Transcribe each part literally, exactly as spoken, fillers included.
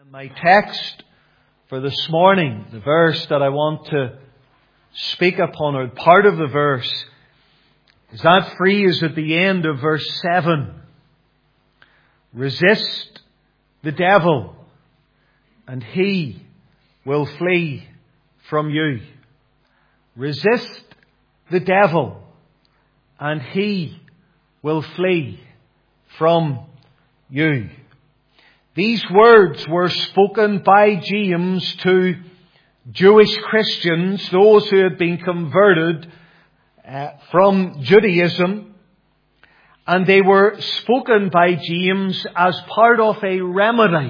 My text for this morning, the verse that I want to speak upon, or part of the verse, is that phrase at the end of verse seven. Resist the devil, and he will flee from you. Resist the devil, and he will flee from you. These words were spoken by James to Jewish Christians, those who had been converted uh, from Judaism. And they were spoken by James as part of a remedy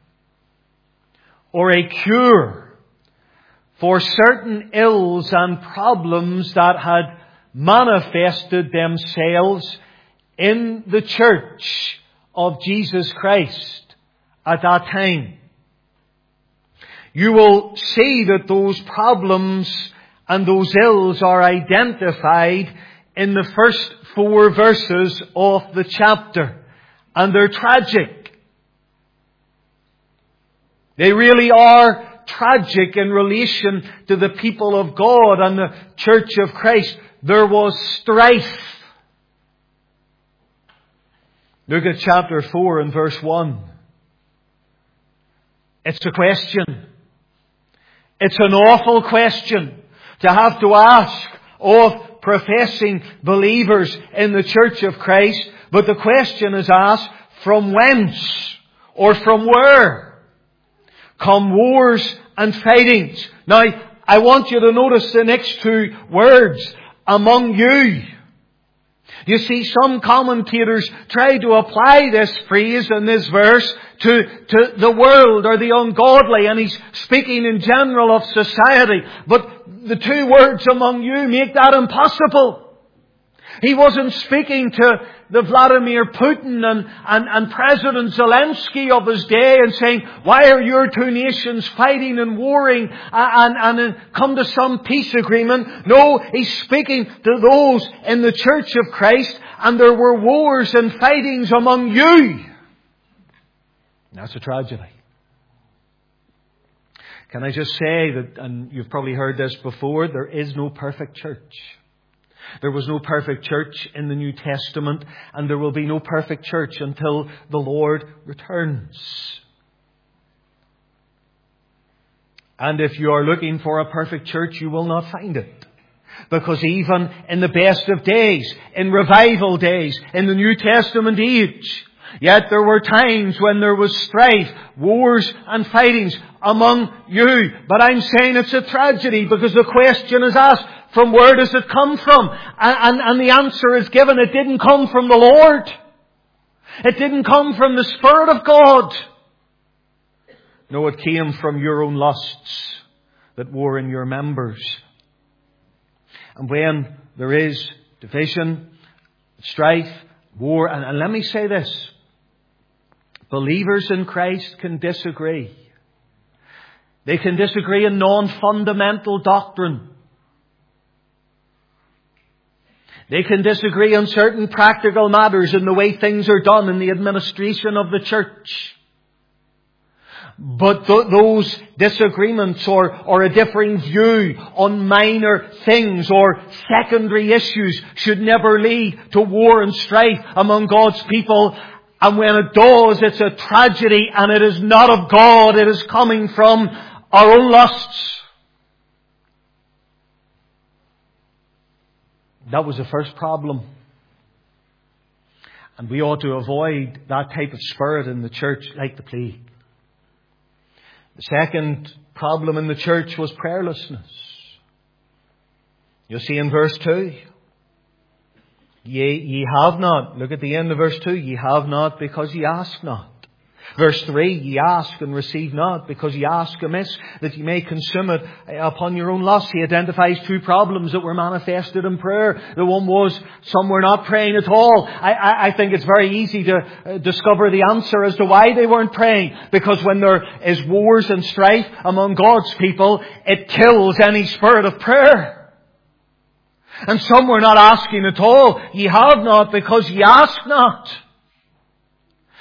or a cure for certain ills and problems that had manifested themselves in the church of Jesus Christ at that time. You will see that those problems and those ills are identified in the first four verses of the chapter. And they're tragic. They really are tragic in relation to the people of God and the church of Christ. There was strife. Look at chapter four and verse one. It's a question. It's an awful question to have to ask of professing believers in the church of Christ. But the question is asked, from whence or from where come wars and fightings? Now, I want you to notice the next two words, among you. You see, some commentators try to apply this phrase in this verse to, to the world or the ungodly, and he's speaking in general of society. But the two words among you make that impossible. He wasn't speaking to the Vladimir Putin and, and, and President Zelensky of his day and saying, why are your two nations fighting and warring and, and, and come to some peace agreement? No, he's speaking to those in the church of Christ, and there were wars and fightings among you. That's a tragedy. Can I just say that, and you've probably heard this before, there is no perfect church. There was no perfect church in the New Testament, and there will be no perfect church until the Lord returns. And if you are looking for a perfect church, you will not find it. Because even in the best of days, in revival days, in the New Testament age, yet there were times when there was strife, wars and fightings among you. But I'm saying it's a tragedy because the question is asked, from where does it come from? And, and, and the answer is given, it didn't come from the Lord. It didn't come from the Spirit of God. No, it came from your own lusts that war in your members. And when there is division, strife, war, and, and let me say this, believers in Christ can disagree. They can disagree in non-fundamental doctrine. They can disagree on certain practical matters in the way things are done in the administration of the church. But th- those disagreements or, or a differing view on minor things or secondary issues should never lead to war and strife among God's people. And when it does, it's a tragedy, and it is not of God. It is coming from our own lusts. That was the first problem. And we ought to avoid that type of spirit in the church like the plague. The second problem in the church was prayerlessness. You'll see in verse two. Ye, ye have not. Look at the end of verse two. Ye have not because ye ask not. Verse three, ye ask and receive not because ye ask amiss, that ye may consume it upon your own lust. He identifies two problems that were manifested in prayer. The one was some were not praying at all. I, I, I think it's very easy to uh, discover the answer as to why they weren't praying. Because when there is wars and strife among God's people, it kills any spirit of prayer. And some were not asking at all. Ye have not because ye ask not.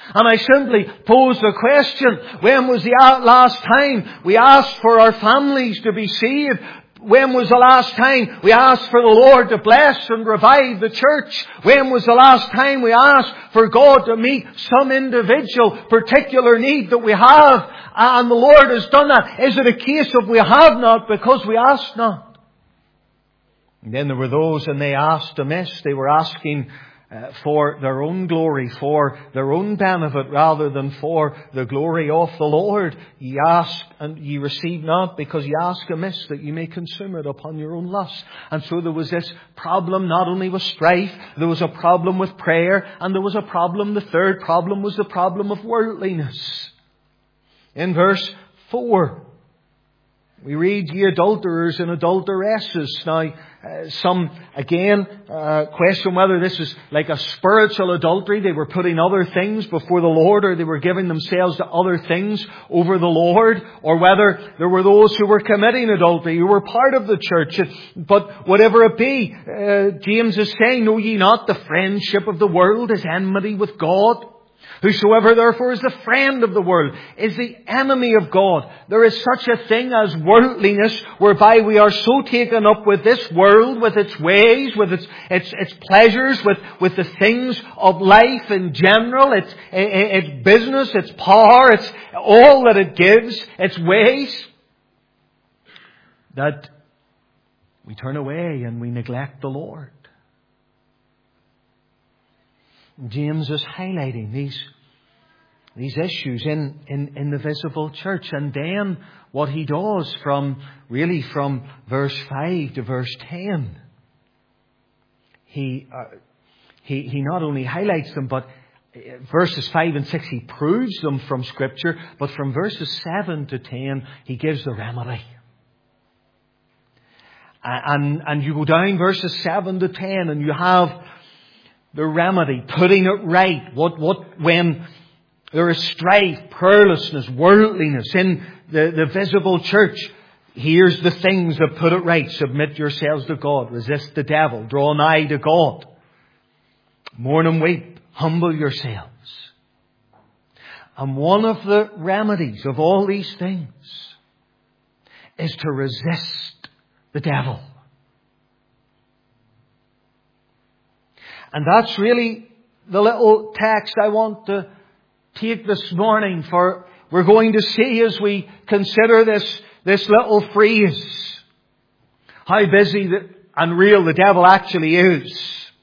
And I simply pose the question, when was the last time we asked for our families to be saved? When was the last time we asked for the Lord to bless and revive the church? When was the last time we asked for God to meet some individual particular need that we have? And the Lord has done that. Is it a case of we have not because we asked not? And then there were those, and they asked amiss. They were asking Uh, for their own glory, for their own benefit, rather than for the glory of the Lord. Ye ask, and ye receive not, because ye ask amiss, that ye may consume it upon your own lust. And so there was this problem, not only with strife, there was a problem with prayer, and there was a problem, the third problem was the problem of worldliness. In verse four, we read, ye adulterers and adulteresses. Now, uh, some, again, uh, question whether this is like a spiritual adultery. They were putting other things before the Lord, or they were giving themselves to other things over the Lord, or whether there were those who were committing adultery, who were part of the church. But whatever it be, uh, James is saying, know ye not the friendship of the world is enmity with God? Whosoever therefore is the friend of the world is the enemy of God. There is such a thing as worldliness, whereby we are so taken up with this world, with its ways, with its its, its pleasures, with, with the things of life in general, its, its business, its power, its all that it gives, its ways, that we turn away and we neglect the Lord. James is highlighting these, these issues in, in, in the visible church. And then what he does from, really from verse five to verse ten, he, uh, he, he not only highlights them, but verses five and six, he proves them from Scripture. But from verses seven to ten, he gives the remedy. And, and you go down verses seven to ten, and you have the remedy, putting it right. What, what, when there is strife, prayerlessness, worldliness in the, the visible church, here's the things that put it right. Submit yourselves to God. Resist the devil. Draw nigh to God. Mourn and weep. Humble yourselves. And one of the remedies of all these things is to resist the devil. And that's really the little text I want to take this morning, for we're going to see as we consider this, this little phrase, how busy and real the devil actually is.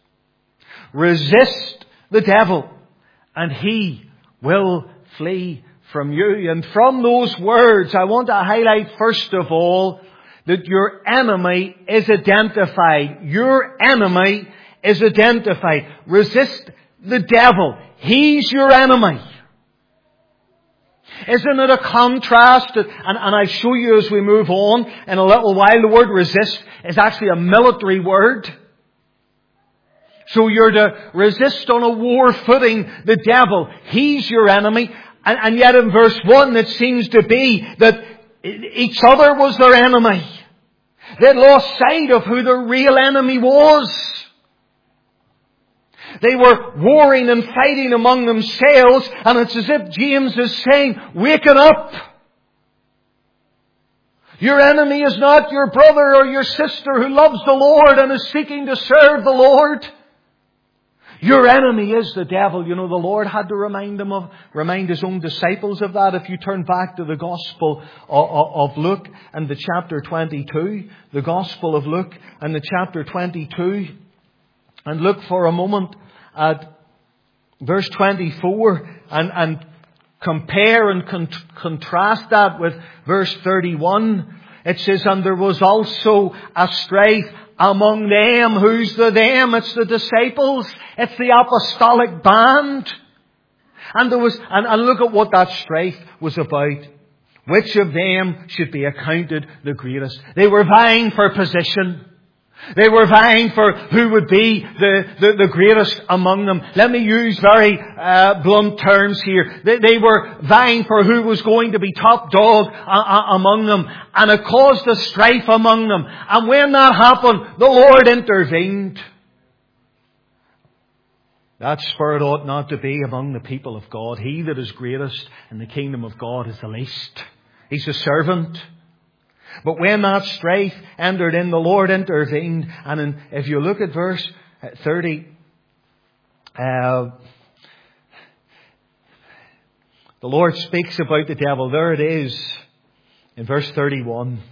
Resist the devil and he will flee from you. And from those words, I want to highlight first of all that your enemy is identified. Your enemy is identified. Resist the devil. He's your enemy. Isn't it a contrast? And, and I'll show you as we move on in a little while. The word resist is actually a military word. So you're to resist on a war footing the devil. He's your enemy. And, and yet in verse one it seems to be that each other was their enemy. They'd lost sight of who the real enemy was. They were warring and fighting among themselves, and it's as if James is saying, waken up! Your enemy is not your brother or your sister who loves the Lord and is seeking to serve the Lord. Your enemy is the devil. You know, the Lord had to remind them of, remind His own disciples of that. If you turn back to the Gospel of Luke and the chapter twenty-two, the Gospel of Luke and the chapter twenty-two, and look for a moment at verse twenty-four and, and compare and con- contrast that with verse thirty-one. It says, and there was also a strife among them. Who's the them? It's the disciples. It's the apostolic band. And there was, and, and look at what that strife was about. Which of them should be accounted the greatest? They were vying for position. They were vying for who would be the, the, the greatest among them. Let me use very uh, blunt terms here. They, they were vying for who was going to be top dog uh, uh, among them. And it caused a strife among them. And when that happened, the Lord intervened. That spirit ought not to be among the people of God. He that is greatest in the kingdom of God is the least. He's a servant. But when that strife entered in, the Lord intervened. And in, if you look at verse thirty, uh, the Lord speaks about the devil. There it is in verse thirty-one.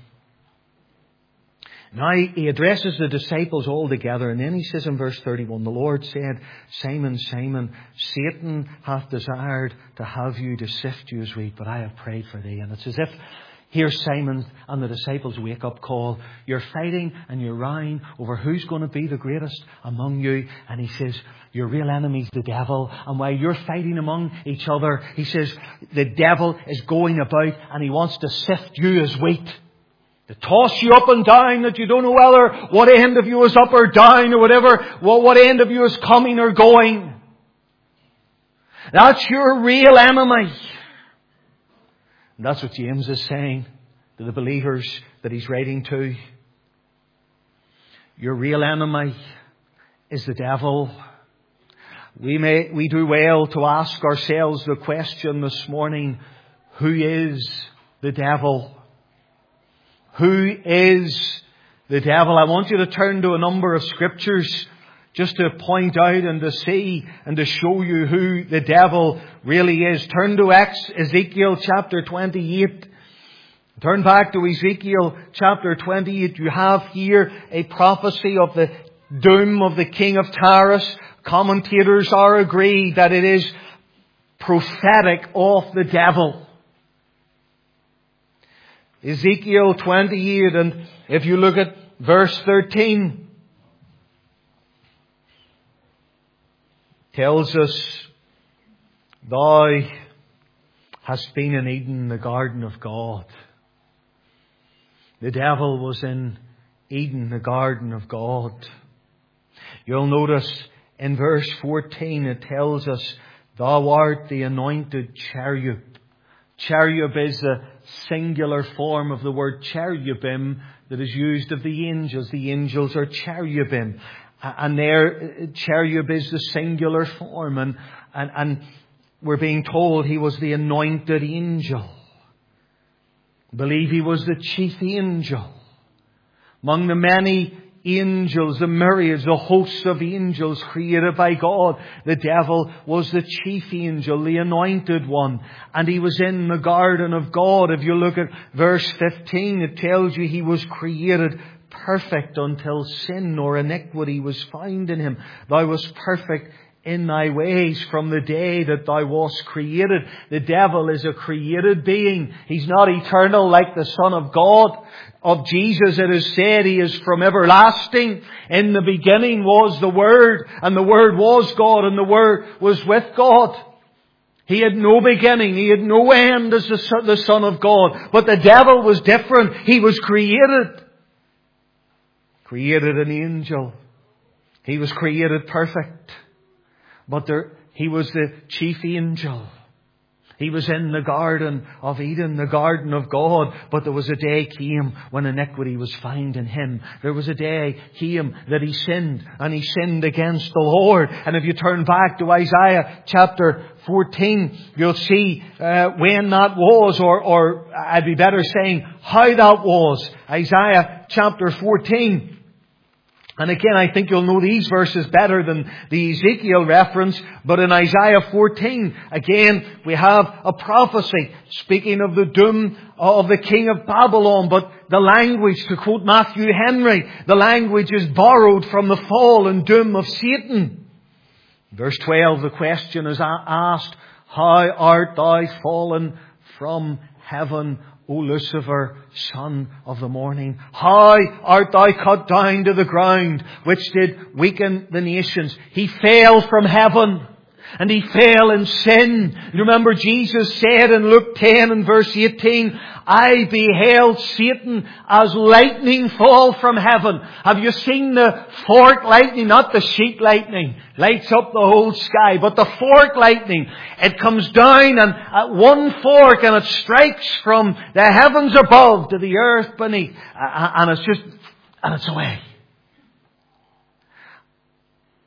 Now he addresses the disciples all together, and then he says in verse thirty-one, the Lord said, Simon, Simon, Satan hath desired to have you, to sift you as wheat, but I have prayed for thee. And it's as if here's Simon and the disciples' wake-up call. You're fighting and you're rowing over who's going to be the greatest among you. And he says, your real enemy's the devil. And while you're fighting among each other, he says, the devil is going about and he wants to sift you as wheat. To toss you up and down, that you don't know whether what end of you is up or down or whatever, well, what end of you is coming or going. That's your real enemy. And that's what James is saying to the believers that he's writing to. Your real enemy is the devil. We may, we do well to ask ourselves the question this morning, who is the devil? Who is the devil? I want you to turn to a number of scriptures just to point out and to see and to show you who the devil really is. Turn to Ezekiel chapter twenty-eight. Turn back to Ezekiel chapter twenty-eight. You have here a prophecy of the doom of the king of Tyrus. Commentators are agreed that it is prophetic of the devil. Ezekiel twenty-eight, and if you look at verse thirteen, tells us, thou hast been in Eden, the garden of God. The devil was in Eden, the garden of God. You'll notice in verse fourteen it tells us, thou art the anointed cherub. Cherub is a singular form of the word cherubim that is used of the angels. The angels are cherubim. And there, cherub is the singular form. And, and, and we're being told he was the anointed angel. I believe he was the chief angel. Among the many angels, the myriads, the hosts of angels created by God, the devil was the chief angel, the anointed one. And he was in the garden of God. If you look at verse fifteen, it tells you he was created perfect until sin or iniquity was found in him. Thou wast perfect in thy ways from the day that thou wast created. The devil is a created being. He's not eternal like the Son of God. Of Jesus it is said he is from everlasting. In the beginning was the Word, and the Word was God, and the Word was with God. He had no beginning. He had no end as the Son, the Son of God. But the devil was different. He was created. Created an angel. He was created perfect. But there, he was the chief angel. He was in the Garden of Eden, the Garden of God. But there was a day came when iniquity was found in him. There was a day came that he sinned, and he sinned against the Lord. And if you turn back to Isaiah chapter fourteen, you'll see uh, when that was, or, or I'd be better saying how that was. Isaiah chapter fourteen. And again, I think you'll know these verses better than the Ezekiel reference. But in Isaiah fourteen, again, we have a prophecy speaking of the doom of the king of Babylon. But the language, to quote Matthew Henry, the language is borrowed from the fall and doom of Satan. Verse twelve, the question is asked, how art thou fallen from heaven, O Lucifer, son of the morning? How art thou cut down to the ground, which did weaken the nations? He fell from heaven, and he fell in sin. You remember Jesus said in Luke ten and verse eighteen, I beheld Satan as lightning fall from heaven. Have you seen the fork lightning? Not the sheet lightning. Lights up the whole sky. But the fork lightning. It comes down and at one fork and it strikes from the heavens above to the earth beneath. And it's just, and it's away.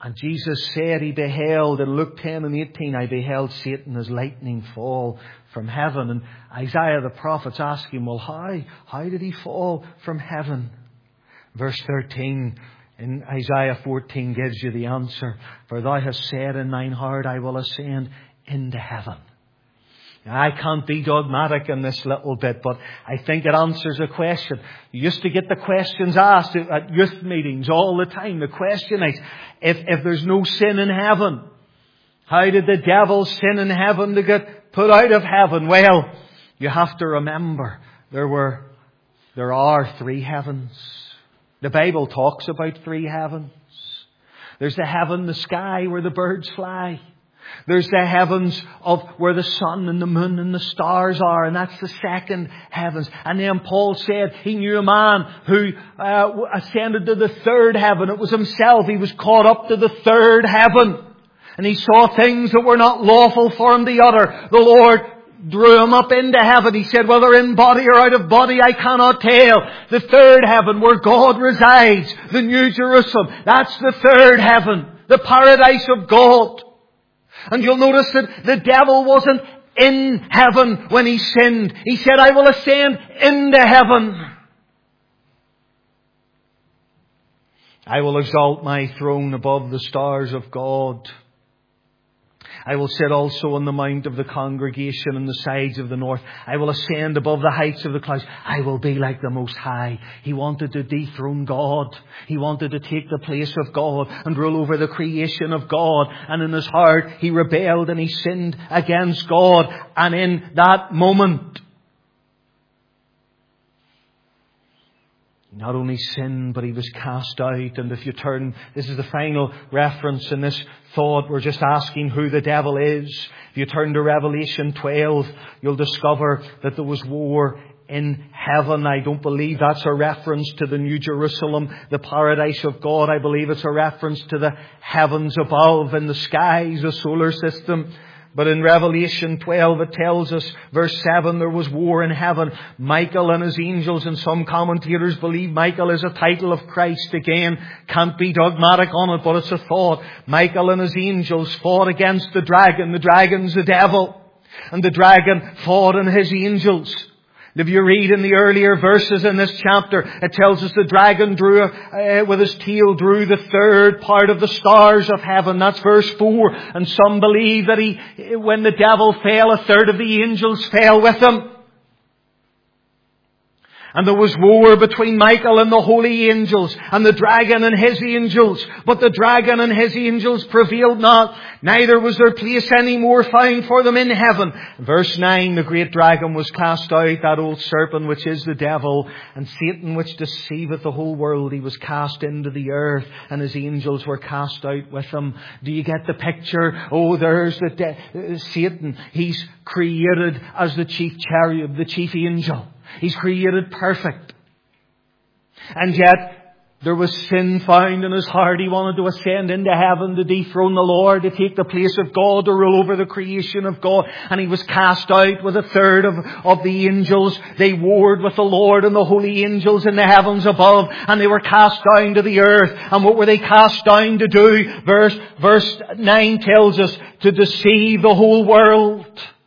And Jesus said he beheld, in Luke ten and eighteen, I beheld Satan as lightning fall from heaven. And Isaiah the prophet's asking, well, how? How did he fall from heaven? Verse thirteen in Isaiah fourteen gives you the answer. For thou hast said in thine heart, I will ascend into heaven. Now, I can't be dogmatic in this little bit, but I think it answers a question. You used to get the questions asked at youth meetings all the time. The question is, if, if there's no sin in heaven, how did the devil sin in heaven to get put out of heaven? Well, you have to remember, there were, there are three heavens. The Bible talks about three heavens. There's the heaven, the sky, where the birds fly. There's the heavens of where the sun and the moon and the stars are, and that's the second heavens. And then Paul said he knew a man who uh, ascended to the third heaven. It was himself. He was caught up to the third heaven. And he saw things that were not lawful for him to utter. The Lord drew him up into heaven. He said, whether in body or out of body, I cannot tell. The third heaven where God resides, the New Jerusalem, that's the third heaven, the paradise of God. And you'll notice that the devil wasn't in heaven when he sinned. He said, I will ascend into heaven. I will exalt my throne above the stars of God. I will sit also on the mount of the congregation on the sides of the north. I will ascend above the heights of the clouds. I will be like the Most High. He wanted to dethrone God. He wanted to take the place of God and rule over the creation of God. And in his heart, he rebelled and he sinned against God. And in that moment, not only sinned, but he was cast out. And if you turn, this is the final reference in this thought. We're just asking who the devil is. If you turn to Revelation twelve, you'll discover that there was war in heaven. I don't believe that's a reference to the New Jerusalem, the paradise of God. I believe it's a reference to the heavens above in the skies, the solar system. But in Revelation twelve it tells us, verse seven, there was war in heaven. Michael and his angels, and some commentators believe Michael is a title of Christ. Again, can't be dogmatic on it, but it's a thought. Michael and his angels fought against the dragon. The dragon's the devil. And the dragon fought and his angels. If you read in the earlier verses in this chapter, it tells us the dragon drew, uh, with his tail, drew the third part of the stars of heaven. That's verse four. And some believe that he, when the devil fell, a third of the angels fell with him. And there was war between Michael and the holy angels, and the dragon and his angels. But the dragon and his angels prevailed not, neither was their place any more found for them in heaven. Verse nine, the great dragon was cast out, that old serpent which is the devil, and Satan which deceiveth the whole world. He was cast into the earth, and his angels were cast out with him. Do you get the picture? Oh, there's the de- Satan. He's created as the chief cherub, the chief angel. He's created perfect. And yet, there was sin found in his heart. He wanted to ascend into heaven to dethrone the Lord, to take the place of God, to rule over the creation of God. And he was cast out with a third of, of the angels. They warred with the Lord and the holy angels in the heavens above. And they were cast down to the earth. And what were they cast down to do? Verse, verse nine tells us, to deceive the whole world.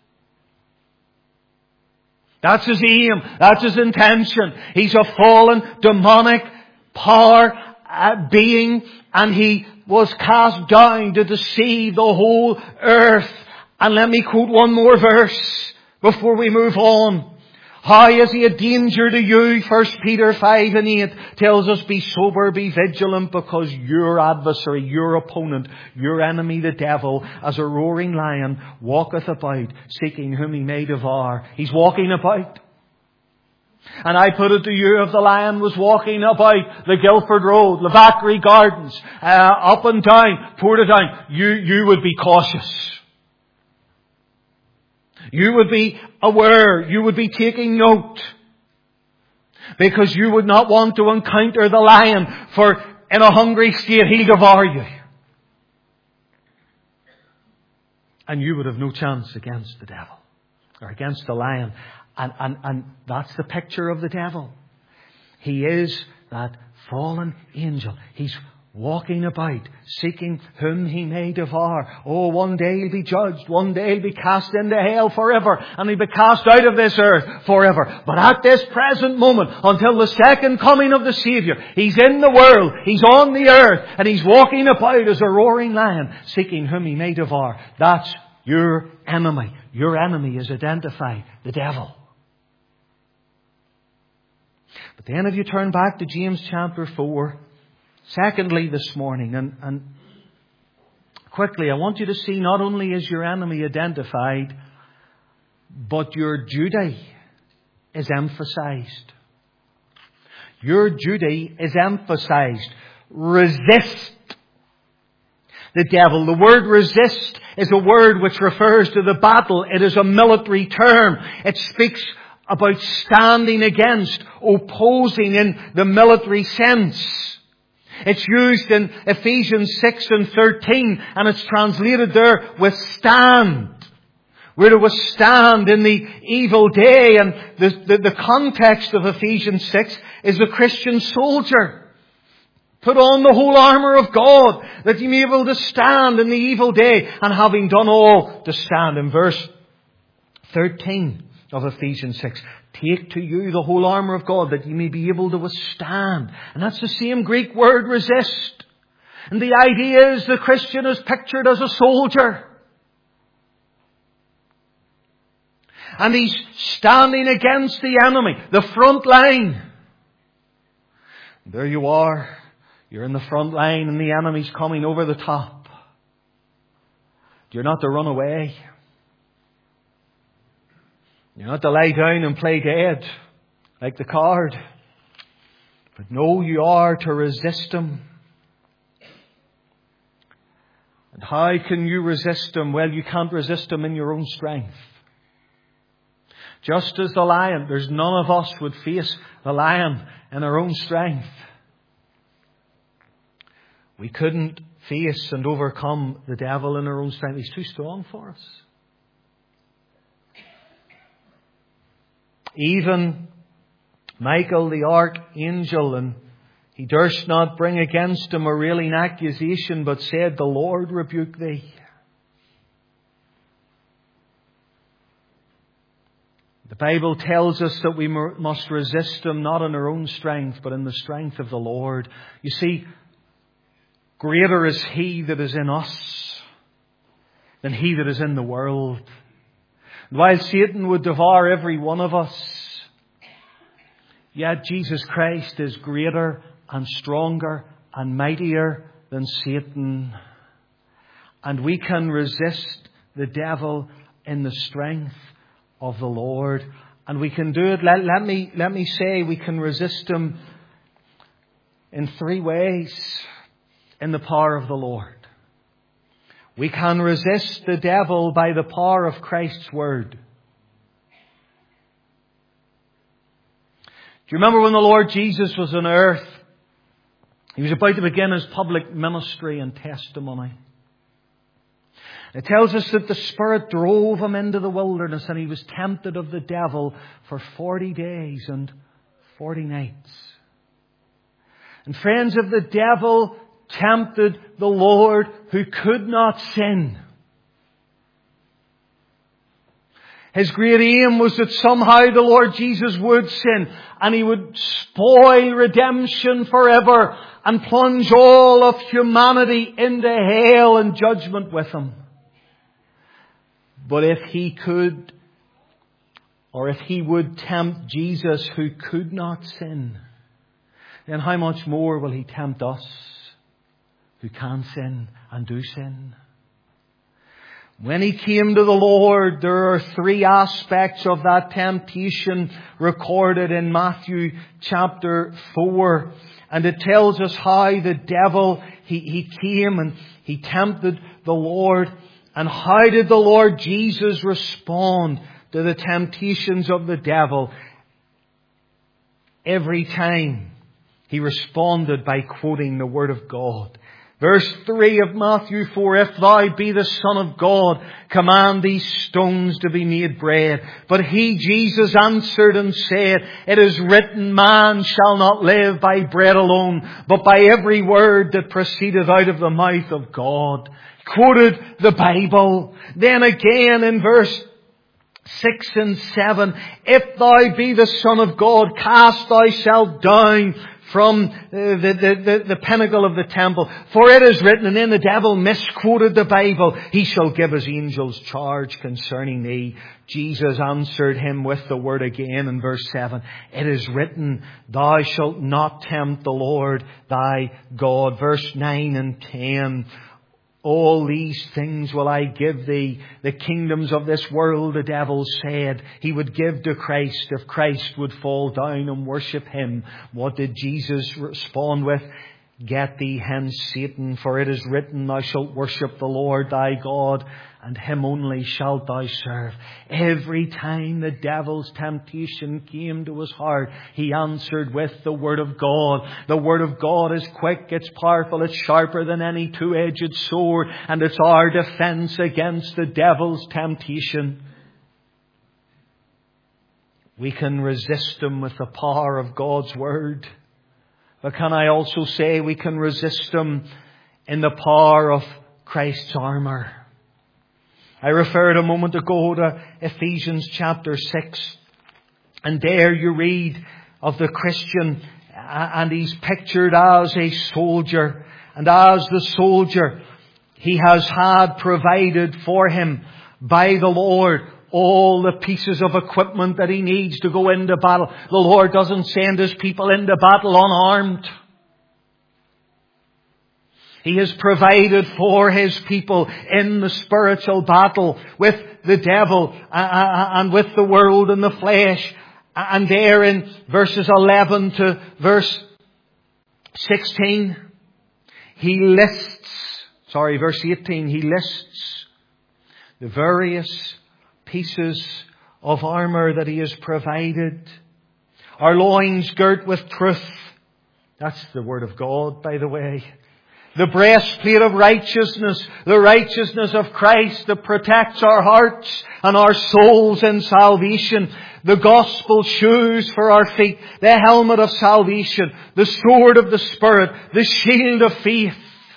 That's his aim. That's his intention. He's a fallen, demonic power uh, being, and he was cast down to deceive the whole earth. And let me quote one more verse before we move on. How is he a danger to you? First Peter five and eight tells us, be sober, be vigilant, because your adversary, your opponent, your enemy, the devil, as a roaring lion, walketh about, seeking whom he may devour. He's walking about. And I put it to you, if the lion was walking about the Guildford Road, Lavackery Gardens, uh, up and down, Portadown, you, you would be cautious. You would be aware. You would be taking note. Because you would not want to encounter the lion, for in a hungry state he'll devour you. And you would have no chance against the devil, or against the lion. And, and, and that's the picture of the devil. He is that fallen angel. He's walking about, seeking whom he may devour. Oh, one day he'll be judged. One day he'll be cast into hell forever. And he'll be cast out of this earth forever. But at this present moment, until the second coming of the Saviour, he's in the world, he's on the earth, and he's walking about as a roaring lion, seeking whom he may devour. That's your enemy. Your enemy is identified, the devil. But then if you turn back to James chapter four, secondly this morning, and, and quickly, I want you to see not only is your enemy identified, but your duty is emphasized. Your duty is emphasized. Resist the devil. The word resist is a word which refers to the battle. It is a military term. It speaks about standing against, opposing in the military sense. It's used in Ephesians six and thirteen, and it's translated there, withstand. We're to withstand in the evil day, and the, the, the context of Ephesians six is the Christian soldier. Put on the whole armour of God, that you may be able to stand in the evil day, and having done all, to stand. In verse thirteen of Ephesians six, take to you the whole armour of God, that you may be able to withstand. And that's the same Greek word, resist. And the idea is the Christian is pictured as a soldier. And he's standing against the enemy, the front line. There you are. You're in the front line and the enemy's coming over the top. You're not to run away. You're not to lie down and play dead like the card. But no, you are to resist him. And how can you resist him? Well, you can't resist him in your own strength. Just as the lion, there's none of us would face the lion in our own strength. We couldn't face and overcome the devil in our own strength. He's too strong for us. Even Michael the archangel, and he durst not bring against him a railing accusation, but said, the Lord rebuke thee. The Bible tells us that we must resist him not in our own strength, but in the strength of the Lord. You see, greater is he that is in us than he that is in the world. And while Satan would devour every one of us, yet Jesus Christ is greater and stronger and mightier than Satan. And we can resist the devil in the strength of the Lord. And we can do it, let, let me let me say, we can resist him in three ways in the power of the Lord. We can resist the devil by the power of Christ's word. Do you remember when the Lord Jesus was on earth? He was about to begin his public ministry and testimony. It tells us that the Spirit drove him into the wilderness and he was tempted of the devil for forty days and forty nights. And friends, if the devil tempted the Lord who could not sin, his great aim was that somehow the Lord Jesus would sin and he would spoil redemption forever and plunge all of humanity into hell and judgment with him. But if he could, or if he would tempt Jesus who could not sin, then how much more will he tempt us who can sin and do sin? When he came to the Lord, there are three aspects of that temptation recorded in Matthew chapter four. And it tells us how the devil, he, he came and he tempted the Lord. And how did the Lord Jesus respond to the temptations of the devil? Every time he responded by quoting the Word of God. Verse three of Matthew four, if thou be the Son of God, command these stones to be made bread. But he, Jesus, answered and said, it is written, man shall not live by bread alone, but by every word that proceedeth out of the mouth of God. Quoted the Bible. Then again in verse six and seven, if thou be the Son of God, cast thyself down from the, the, the, the pinnacle of the temple. For it is written, and then the devil misquoted the Bible, he shall give his angels charge concerning thee. Jesus answered him with the word again in verse seven. It is written, thou shalt not tempt the Lord thy God. Verse nine and ten. All these things will I give thee. The kingdoms of this world, the devil said, he would give to Christ if Christ would fall down and worship him. What did Jesus respond with? Get thee hence, Satan, for it is written, thou shalt worship the Lord thy God, and him only shalt thou serve. Every time the devil's temptation came to his heart, he answered with the Word of God. The Word of God is quick, it's powerful, it's sharper than any two-edged sword, and it's our defense against the devil's temptation. We can resist him with the power of God's Word. But can I also say we can resist him in the power of Christ's armour? I referred a moment ago to Ephesians chapter six. And there you read of the Christian, and he's pictured as a soldier. And as the soldier, he has had provided for him by the Lord all the pieces of equipment that he needs to go into battle. The Lord doesn't send his people into battle unarmed. He has provided for his people in the spiritual battle with the devil and with the world and the flesh. And there in verses eleven to verse sixteen, he lists, sorry, verse eighteen, he lists the various pieces of armour that he has provided. Our loins girt with truth. That's the Word of God, by the way. The breastplate of righteousness, the righteousness of Christ that protects our hearts and our souls in salvation. The gospel shoes for our feet, the helmet of salvation, the sword of the Spirit, the shield of faith.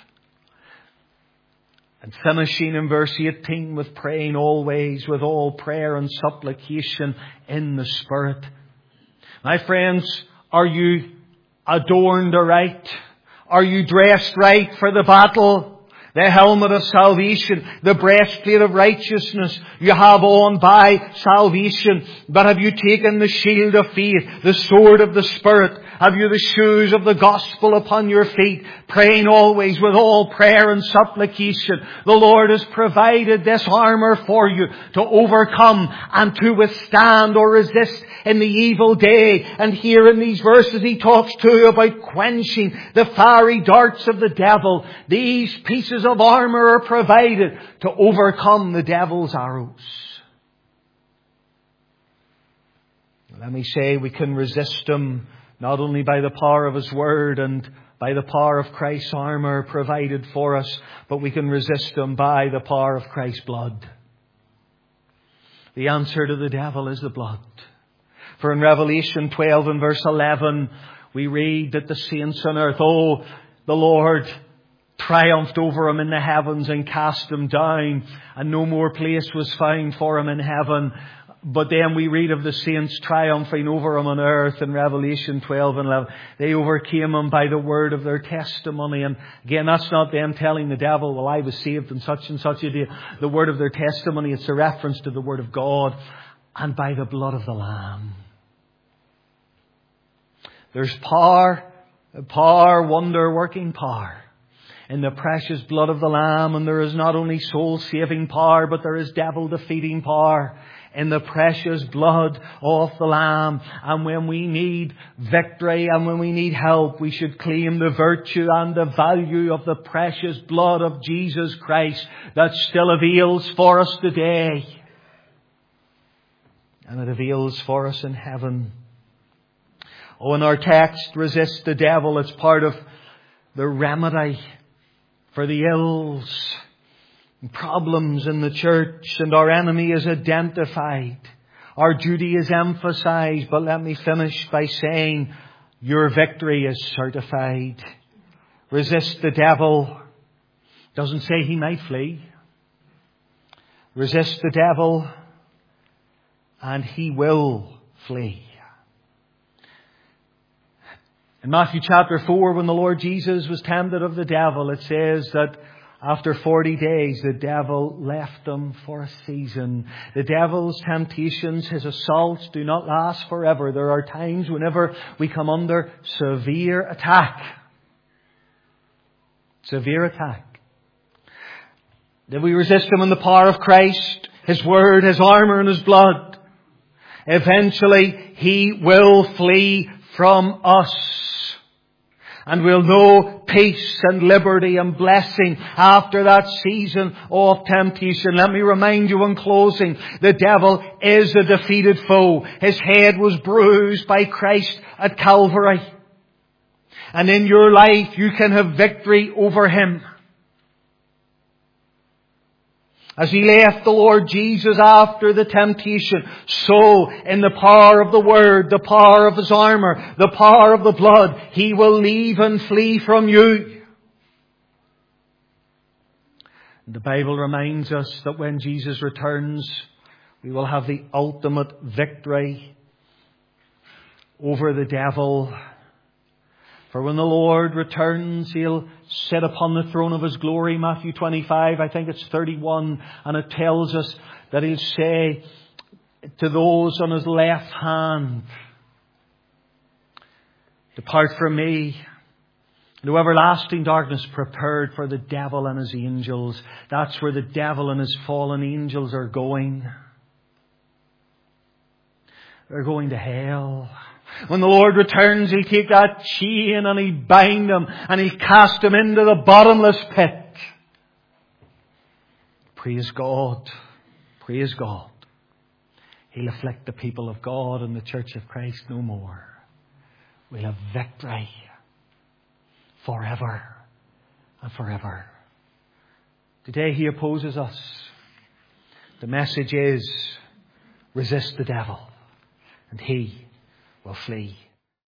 And finishing in verse eighteen with praying always with all prayer and supplication in the Spirit. My friends, are you adorned aright? Are you dressed right for the battle? The helmet of salvation, the breastplate of righteousness you have on by salvation. But have you taken the shield of faith, the sword of the Spirit? Have you the shoes of the gospel upon your feet, praying always with all prayer and supplication? The Lord has provided this armour for you to overcome and to withstand or resist in the evil day. And here in these verses he talks to you about quenching the fiery darts of the devil. These pieces of armour are provided to overcome the devil's arrows. Let me say we can resist him not only by the power of his word and by the power of Christ's armour provided for us, but we can resist him by the power of Christ's blood. The answer to the devil is the blood. For in Revelation twelve and verse eleven, we read that the saints on earth, oh, the Lord triumphed over him in the heavens and cast him down, and no more place was found for him in heaven. But then we read of the saints triumphing over him on earth in Revelation twelve and eleven. They overcame him by the word of their testimony. And again, that's not them telling the devil, well, I was saved in such and such a day. The word of their testimony, it's a reference to the word of God. And by the blood of the Lamb. There's power, power, wonder working power in the precious blood of the Lamb. And there is not only soul saving power, but there is devil defeating power in the precious blood of the Lamb. And when we need victory and when we need help, we should claim the virtue and the value of the precious blood of Jesus Christ that still avails for us today. And it avails for us in heaven. Oh, in our text, resist the devil. It's part of the remedy for the ills and problems in the church, and our enemy is identified. Our duty is emphasized, but let me finish by saying your victory is certified. Resist the devil. Doesn't say he might flee. Resist the devil and he will flee. In Matthew chapter four, when the Lord Jesus was tempted of the devil, it says that after forty days, the devil left him for a season. The devil's temptations, his assaults, do not last forever. There are times whenever we come under severe attack. Severe attack. That we resist him in the power of Christ, His Word, His armour and His blood. Eventually, he will flee from us. And we'll know peace and liberty and blessing after that season of temptation. Let me remind you in closing, the devil is a defeated foe. His head was bruised by Christ at Calvary. And in your life you can have victory over him. As he left the Lord Jesus after the temptation, so in the power of the Word, the power of His armour, the power of the blood, He will leave and flee from you. The Bible reminds us that when Jesus returns, we will have the ultimate victory over the devil. For when the Lord returns, He'll sit upon the throne of His glory. Matthew twenty-five, I think it's thirty-one. And it tells us that He'll say to those on His left hand, "Depart from me, into everlasting darkness prepared for the devil and his angels." That's where the devil and his fallen angels are going. They're going to hell. When the Lord returns, He'll take that chain and He'll bind them and He'll cast them into the bottomless pit. Praise God. Praise God. He'll afflict the people of God and the Church of Christ no more. We'll have victory forever and forever. Today he opposes us. The message is, resist the devil and he will flee.